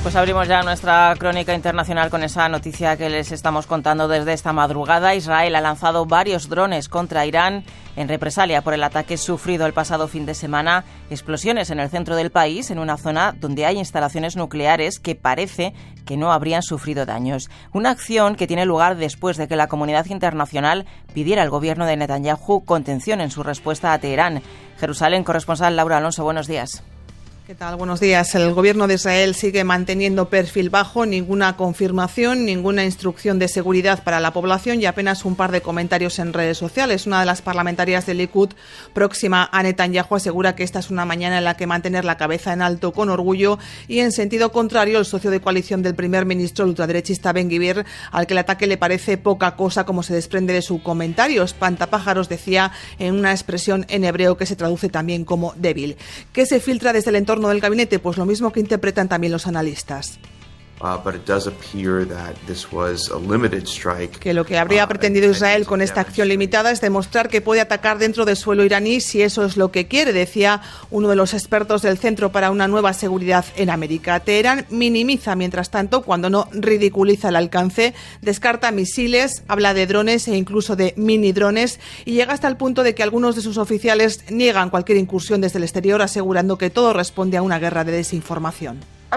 Pues abrimos ya nuestra crónica internacional con esa noticia que les estamos contando desde esta madrugada. Israel ha lanzado varios drones contra Irán en represalia por el ataque sufrido el pasado fin de semana. Explosiones en el centro del país, en una zona donde hay instalaciones nucleares que parece que no habrían sufrido daños. Una acción que tiene lugar después de que la comunidad internacional pidiera al gobierno de Netanyahu contención en su respuesta a Teherán. Jerusalén, corresponsal Laura Alonso, buenos días. ¿Qué tal? Buenos días. El gobierno de Israel sigue manteniendo perfil bajo, ninguna confirmación, ninguna instrucción de seguridad para la población y apenas un par de comentarios en redes sociales. Una de las parlamentarias del Likud próxima a Netanyahu asegura que esta es una mañana en la que mantener la cabeza en alto con orgullo, y en sentido contrario el socio de coalición del primer ministro, el ultraderechista Ben Gvir, al que el ataque le parece poca cosa, como se desprende de su comentario. Espantapájaros, decía en una expresión en hebreo que se traduce también como débil. ¿Qué se filtra desde el entorno del gabinete? Pues lo mismo que interpretan también los analistas. Que lo que habría pretendido Israel con esta acción limitada es demostrar que puede atacar dentro del suelo iraní si eso es lo que quiere, decía uno de los expertos del Centro para una Nueva Seguridad en América. Teherán minimiza, mientras tanto, cuando no ridiculiza el alcance, descarta misiles, habla de drones e incluso de mini drones, y llega hasta el punto de que algunos de sus oficiales niegan cualquier incursión desde el exterior, asegurando que todo responde a una guerra de desinformación.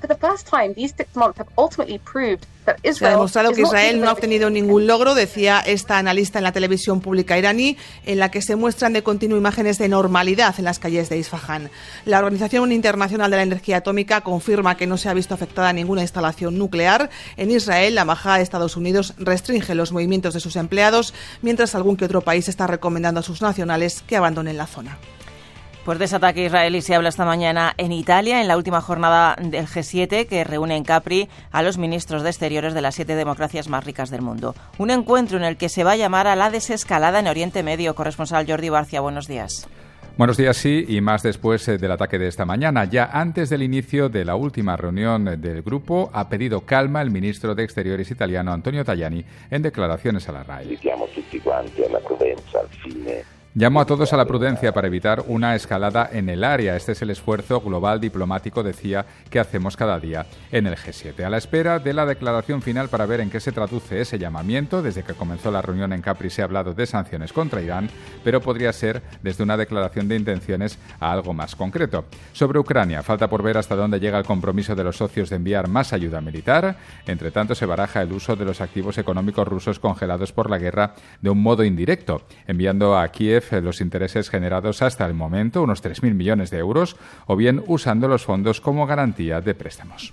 Se ha demostrado que Israel no ha obtenido ningún logro, decía esta analista en la televisión pública iraní, en la que se muestran de continuo imágenes de normalidad en las calles de Isfahán. La Organización Internacional de la Energía Atómica confirma que no se ha visto afectada ninguna instalación nuclear. En Israel, la embajada de Estados Unidos restringe los movimientos de sus empleados, mientras algún que otro país está recomendando a sus nacionales que abandonen la zona. Pues de ese ataque israelí se habla esta mañana en Italia, en la última jornada del G7, que reúne en Capri a los ministros de Exteriores de las 7 democracias más ricas del mundo. Un encuentro en el que se va a llamar a la desescalada en Oriente Medio. Corresponsal Jordi Barcia, buenos días. Buenos días, sí, y más después del ataque de esta mañana. Ya antes del inicio de la última reunión del grupo, ha pedido calma el ministro de Exteriores italiano Antonio Tajani en declaraciones a la RAI. Llamo a todos a la prudencia para evitar una escalada en el área. Este es el esfuerzo global diplomático, decía, que hacemos cada día en el G7. A la espera de la declaración final para ver en qué se traduce ese llamamiento. Desde que comenzó la reunión en Capri se ha hablado de sanciones contra Irán, pero podría ser desde una declaración de intenciones a algo más concreto. Sobre Ucrania, falta por ver hasta dónde llega el compromiso de los socios de enviar más ayuda militar. Entre tanto, se baraja el uso de los activos económicos rusos congelados por la guerra de un modo indirecto, enviando a Kiev los intereses generados hasta el momento, unos 3.000 millones de euros, o bien usando los fondos como garantía de préstamos.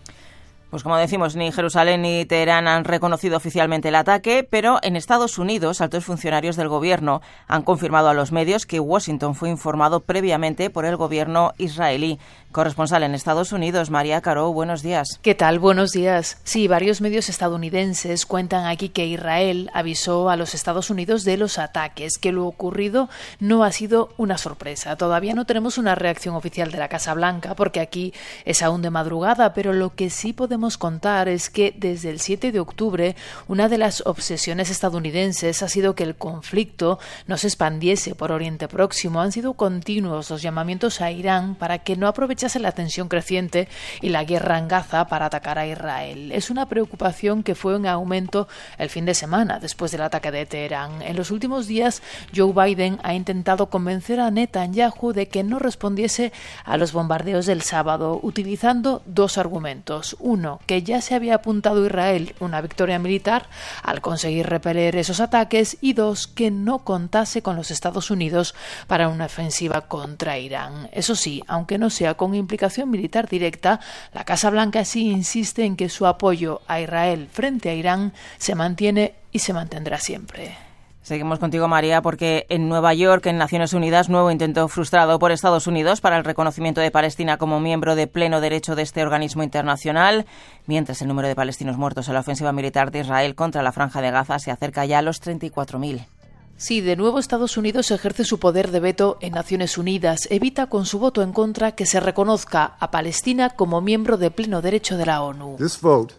Pues como decimos, ni Jerusalén ni Teherán han reconocido oficialmente el ataque, pero en Estados Unidos altos funcionarios del gobierno han confirmado a los medios que Washington fue informado previamente por el gobierno israelí. Corresponsal en Estados Unidos, María Caro, buenos días. ¿Qué tal? Buenos días. Sí, varios medios estadounidenses cuentan aquí que Israel avisó a los Estados Unidos de los ataques, que lo ocurrido no ha sido una sorpresa. Todavía no tenemos una reacción oficial de la Casa Blanca, porque aquí es aún de madrugada, pero lo que sí podemos contar es que desde el 7 de octubre una de las obsesiones estadounidenses ha sido que el conflicto no se expandiese por Oriente Próximo. Han sido continuos los llamamientos a Irán para que no aprovechase la tensión creciente y la guerra en Gaza para atacar a Israel. Es una preocupación que fue en aumento el fin de semana después del ataque de Teherán. En los últimos días, Joe Biden ha intentado convencer a Netanyahu de que no respondiese a los bombardeos del sábado, utilizando dos argumentos. Uno, que ya se había apuntado a Israel una victoria militar al conseguir repeler esos ataques, y dos, que no contase con los Estados Unidos para una ofensiva contra Irán. Eso sí, aunque no sea con implicación militar directa, la Casa Blanca sí insiste en que su apoyo a Israel frente a Irán se mantiene y se mantendrá siempre. Seguimos contigo, María, porque en Nueva York, en Naciones Unidas, nuevo intento frustrado por Estados Unidos para el reconocimiento de Palestina como miembro de pleno derecho de este organismo internacional, mientras el número de palestinos muertos en la ofensiva militar de Israel contra la Franja de Gaza se acerca ya a los 34.000. Sí, de nuevo Estados Unidos ejerce su poder de veto en Naciones Unidas. Evita con su voto en contra que se reconozca a Palestina como miembro de pleno derecho de la ONU.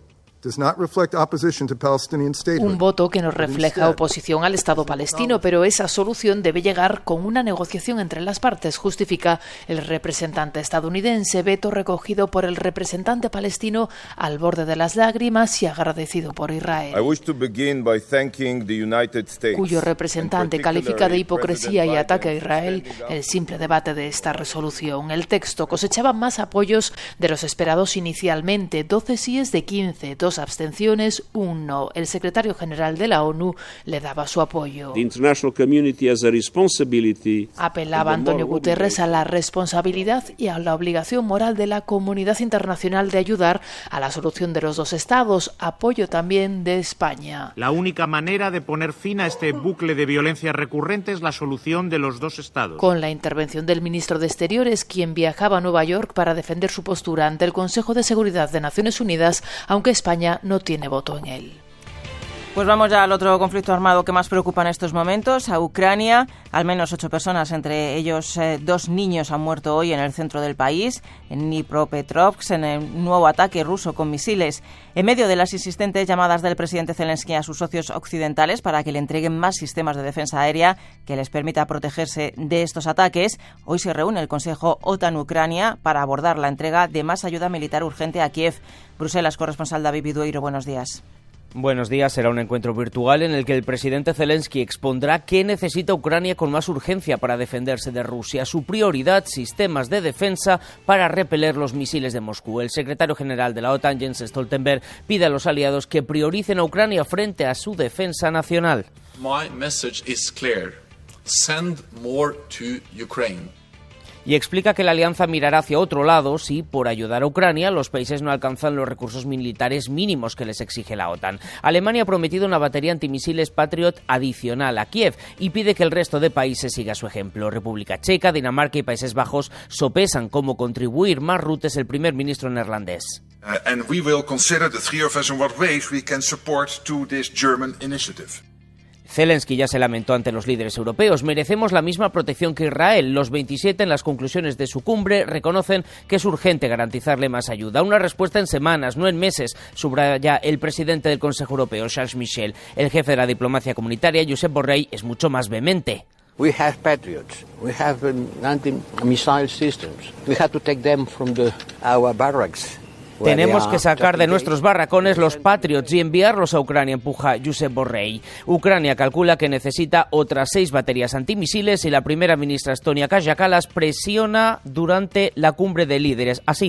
Un voto que no refleja oposición al Estado palestino, pero esa solución debe llegar con una negociación entre las partes, justifica el representante estadounidense, veto recogido por el representante palestino al borde de las lágrimas y agradecido por Israel, cuyo representante califica de hipocresía y ataque a Israel el simple debate de esta resolución. El texto cosechaba más apoyos de los esperados inicialmente, 12 síes de 15, 2 abstenciones, un no. El secretario general de la ONU le daba su apoyo. Apelaba Antonio Guterres a la responsabilidad y a la obligación moral de la comunidad internacional de ayudar a la solución de los dos estados. Apoyo también de España. La única manera de poner fin a este bucle de violencia recurrente es la solución de los dos estados. Con la intervención del ministro de Exteriores, quien viajaba a Nueva York para defender su postura ante el Consejo de Seguridad de Naciones Unidas, aunque España no tiene voto en él. Pues vamos ya al otro conflicto armado que más preocupa en estos momentos, a Ucrania. Al menos 8 personas, entre ellos 2 niños, han muerto hoy en el centro del país, en Dnipropetrovsk, en el nuevo ataque ruso con misiles. En medio de las insistentes llamadas del presidente Zelensky a sus socios occidentales para que le entreguen más sistemas de defensa aérea que les permita protegerse de estos ataques, hoy se reúne el Consejo OTAN-Ucrania para abordar la entrega de más ayuda militar urgente a Kiev. Bruselas, corresponsal David Bidueiro, buenos días. Buenos días. Será un encuentro virtual en el que el presidente Zelensky expondrá qué necesita Ucrania con más urgencia para defenderse de Rusia. Su prioridad, sistemas de defensa para repeler los misiles de Moscú. El secretario general de la OTAN, Jens Stoltenberg, pide a los aliados que prioricen a Ucrania frente a su defensa nacional. My message is clear. Send more to Ukraine. Y explica que la alianza mirará hacia otro lado si, por ayudar a Ucrania, los países no alcanzan los recursos militares mínimos que les exige la OTAN. Alemania ha prometido una batería antimisiles Patriot adicional a Kiev y pide que el resto de países siga su ejemplo. República Checa, Dinamarca y Países Bajos sopesan cómo contribuir. Más Rutte es el primer ministro neerlandés. And we will consider the three of us in what ways we can support to this German initiative. Zelensky ya se lamentó ante los líderes europeos. Merecemos la misma protección que Israel. Los 27, en las conclusiones de su cumbre, reconocen que es urgente garantizarle más ayuda. Una respuesta en semanas, no en meses, subraya el presidente del Consejo Europeo, Charles Michel. El jefe de la diplomacia comunitaria, Josep Borrell, es mucho más vehemente. We have Patriots. We have anti-missile systems. We have to take them from our barracks. Tenemos que sacar de nuestros barracones los Patriots y enviarlos a Ucrania, empuja Josep Borrell. Ucrania calcula que necesita otras 6 baterías antimisiles y la primera ministra estonia Kaja Kallas presiona durante la cumbre de líderes. Así.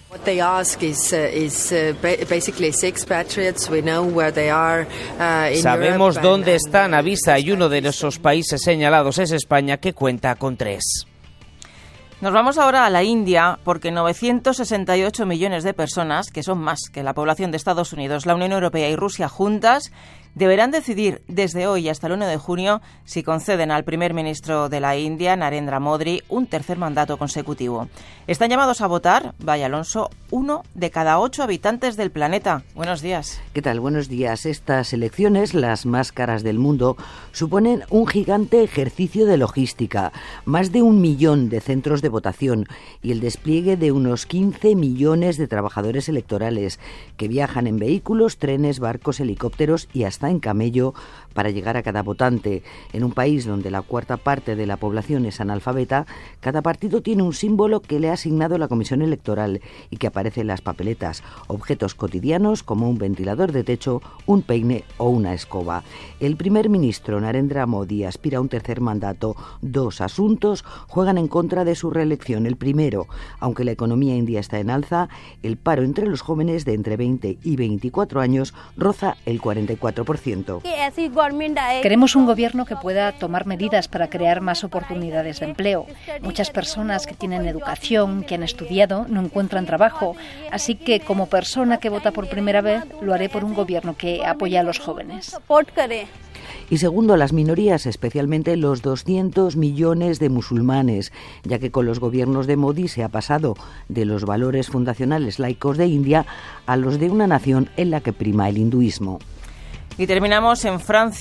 Sabemos dónde están, avisa, y uno de esos países señalados es España, que cuenta con 3. Nos vamos ahora a la India porque 968 millones de personas, que son más que la población de Estados Unidos, la Unión Europea y Rusia juntas, deberán decidir desde hoy hasta el 1 de junio si conceden al primer ministro de la India, Narendra Modi, un tercer mandato consecutivo. Están llamados a votar, vaya Alonso, 1 de cada 8 habitantes del planeta. Buenos días. ¿Qué tal? Buenos días. Estas elecciones, las más caras del mundo, suponen un gigante ejercicio de logística, más de 1 millón de centros de votación y el despliegue de unos 15 millones de trabajadores electorales que viajan en vehículos, trenes, barcos, helicópteros y hasta en camello para llegar a cada votante. En un país donde la cuarta parte de la población es analfabeta, cada partido tiene un símbolo que le ha asignado la Comisión Electoral y que aparece en las papeletas, objetos cotidianos como un ventilador de techo, un peine o una escoba. El primer ministro Narendra Modi aspira a un tercer mandato. 2 asuntos juegan en contra de su reelección. El primero, aunque la economía india está en alza, el paro entre los jóvenes de entre 20 y 24 años roza el 44%. Queremos un gobierno que pueda tomar medidas para crear más oportunidades de empleo. Muchas personas que tienen educación, que han estudiado, no encuentran trabajo. Así que, como persona que vota por primera vez, lo haré por un gobierno que apoya a los jóvenes. Y segundo, las minorías, especialmente los 200 millones de musulmanes, ya que con los gobiernos de Modi se ha pasado de los valores fundacionales laicos de India a los de una nación en la que prima el hinduismo. Y terminamos en Francia.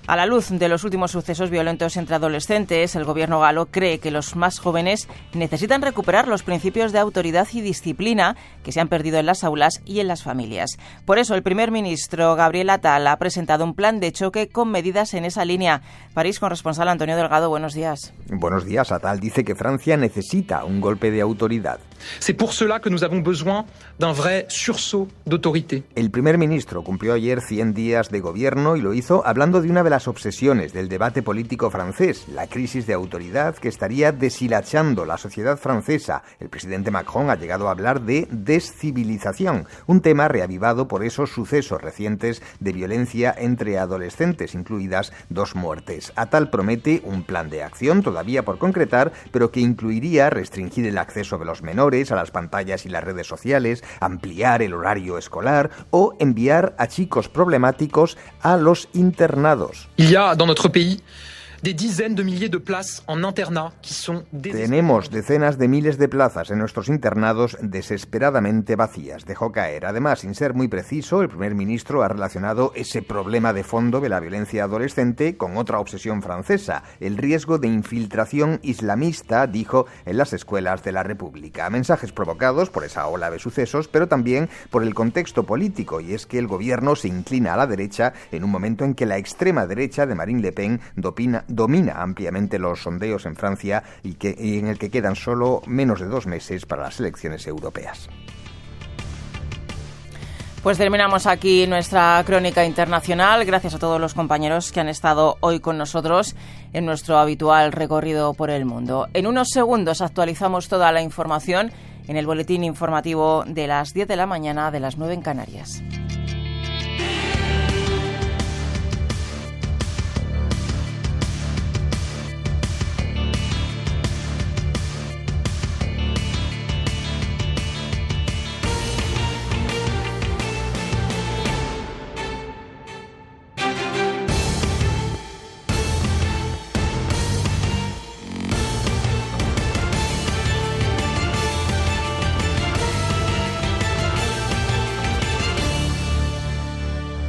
A la luz de los últimos sucesos violentos entre adolescentes, el gobierno galo cree que los más jóvenes necesitan recuperar los principios de autoridad y disciplina que se han perdido en las aulas y en las familias. Por eso, el primer ministro Gabriel Attal ha presentado un plan de choque con medidas en esa línea. París, corresponsal Antonio Delgado, buenos días. Buenos días. Attal dice que Francia necesita un golpe de autoridad. C'est pour cela que nous avons besoin d'un vrai sursaut d'autorité. El primer ministro cumplió ayer 100 días de gobierno y lo hizo hablando de una de las obsesiones del debate político francés, la crisis de autoridad que estaría deshilachando la sociedad francesa. El presidente Macron ha llegado a hablar de descivilización, un tema reavivado por esos sucesos recientes de violencia entre adolescentes, incluidas 2 muertes. Attal promete un plan de acción todavía por concretar, pero que incluiría restringir el acceso de los menores a las pantallas y las redes sociales, ampliar el horario escolar o enviar a chicos problemáticos a los internados. Il y a dans notre pays des dizaines de milliers de places en internat qui sont Tenemos decenas de miles de plazas en nuestros internados desesperadamente vacías, dejó caer. Además, sin ser muy preciso, el primer ministro ha relacionado ese problema de fondo de la violencia adolescente con otra obsesión francesa, el riesgo de infiltración islamista, dijo, en las escuelas de la República. Mensajes provocados por esa ola de sucesos, pero también por el contexto político, y es que el gobierno se inclina a la derecha en un momento en que la extrema derecha de Marine Le Pen domina ampliamente los sondeos en Francia y en el que quedan solo menos de 2 meses para las elecciones europeas. Pues terminamos aquí nuestra crónica internacional. Gracias a todos los compañeros que han estado hoy con nosotros en nuestro habitual recorrido por el mundo. En unos segundos actualizamos toda la información en el boletín informativo de las 10 de la mañana, de las 9 en Canarias.